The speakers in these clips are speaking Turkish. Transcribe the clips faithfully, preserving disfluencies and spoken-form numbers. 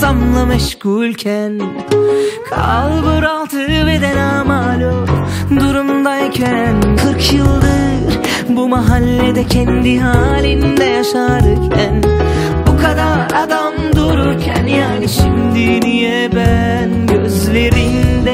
tasamla meşgulken, kalbur altı bedena malum durumdayken, kırk yıldır bu mahallede kendi halinde yaşarken, bu kadar adam dururken, yani şimdi niye ben gözlerinde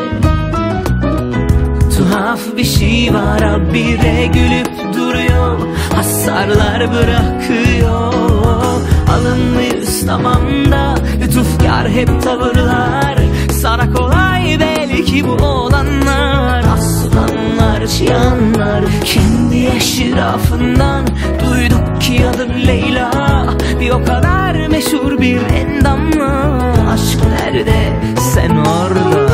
tuhaf bir şey var, habire gülüp duruyor, hasarlar bırakıyor. Alınmıyız tamam da lütufkar hep tavırlar, sana kolay belki bu olanlar. Aslanlar, çıyanlar kendi eşrafından, duyduk ki adın Leyla, bir o kadar meşhur bir endamla. Aşk nerede, sen orada.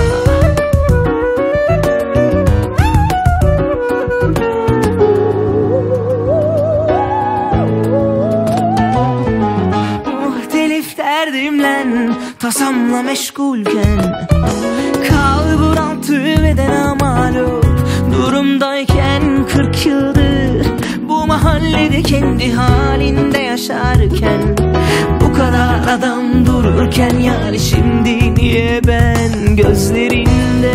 Derdimle tasamla meşgulken, kalbur altı bedena mağlup durumdayken, kırk yıldır bu mahallede kendi halinde yaşarken, bu kadar adam dururken, yani şimdi niye ben gözlerinde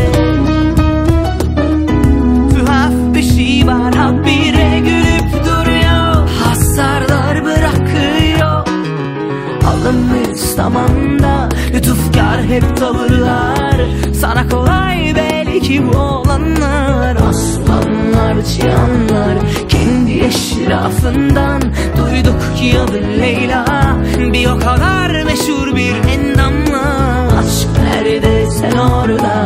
tuhaf bir şey var, habire gülüp duruyor, hasarlar bırakıyor. Alınmıyız tamam da lütufkar hep tavırlar, sana kolay belki bu olanlar. Aslanlar, çıyanlar kendi eşrafından, duyduk ki adın Leyla, bir o kadar meşhur bir endamla. Aşk nerede, sen orada.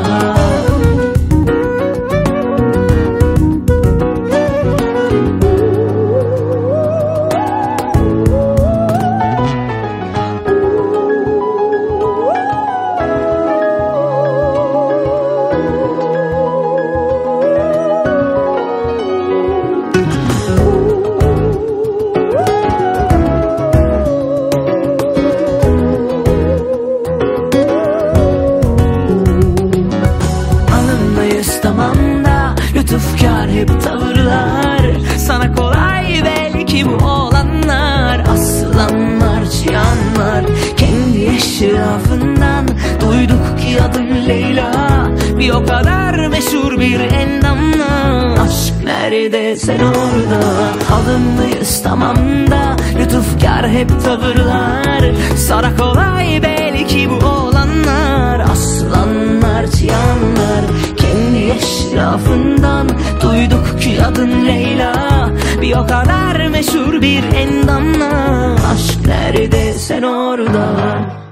Tamam da lütufkar hep tavırlar, sana kolay belki bu olanlar. Aslanlar, çıyanlar kendi eşrafından, duyduk ki adın Leyla, bir o kadar meşhur bir endamla. Aşk nerede, sen orada. Alınmıyız tamam da lütufkar hep tavırlar, sana kolay belki bu olanlar. Aslanlar, çıyanlar kendi eşrafından, duyduk ki adın Leyla, bir o kadar meşhur bir endamla. Aşk nerede, sen orada.